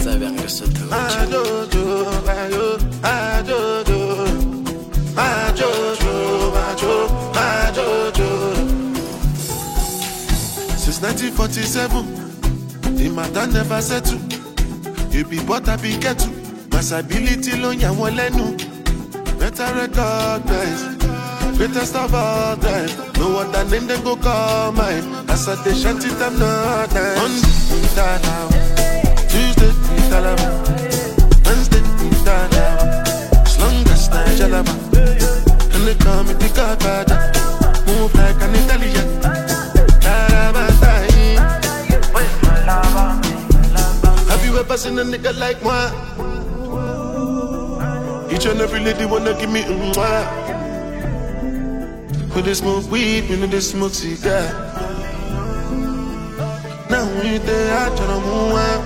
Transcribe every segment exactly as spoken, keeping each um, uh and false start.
Since nineteen forty-seven, the matter never settle. You be but I be get to. Massability lo ya won lenu. Better recognize. Greatest of all time. No other name they go call mine. As I they shanty them not nice. Monday, Dada. Tuesday, Dalaba. Wednesday, Dada. As long as I jalaba. And they call me the Godfather. Move like an Italian. Have you ever seen a nigga like moi? Each and every lady wanna give me a mwah. When they smoke weed, when they smoke cigar. Now we there, I try to move on.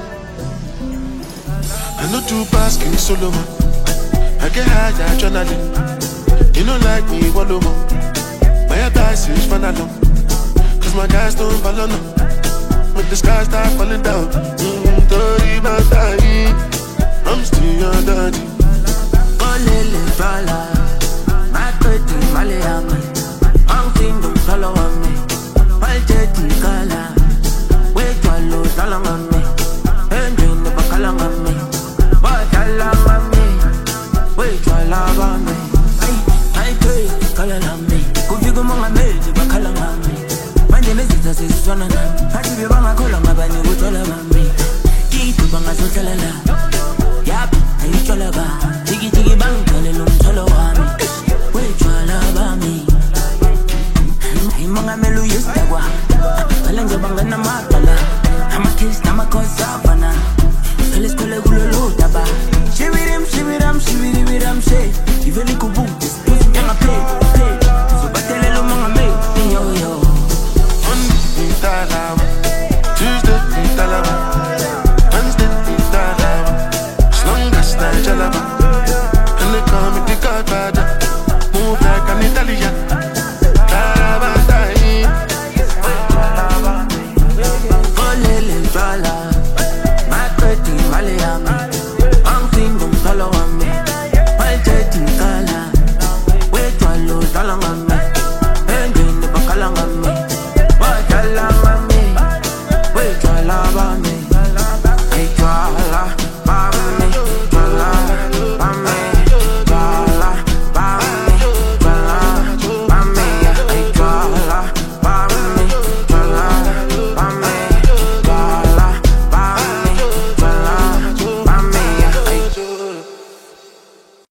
I know two basking solo man. I get high, I adrenaline. You know like me, one more. My guys is fun along. Cause my guys don't follow no. When the sky start falling down. Mm-hmm, thirty my time. I'm still your daddy. Olele fala. My pretty Malayami. I'm single, follow on me. I'll take the color. Wait for a load, along on me. And you never call on me. But along on me. Wait for a love on me. I pay, call on me. Go you go on me, but call on me. My name is Jesus, is one of them. I give you my call on my body, with all of me. Keep you bang as a tellala. Yap, I eat all about. Jiggy jiggy bang, tell him, tell her me. Wait for a love on me. I'm a melu used to go. Palanga bangana matala. I'm a kiss, I'm a cause savannah. Tell us, call a gulu, taba. Shivirim, shiviram, shivirim, shivirim,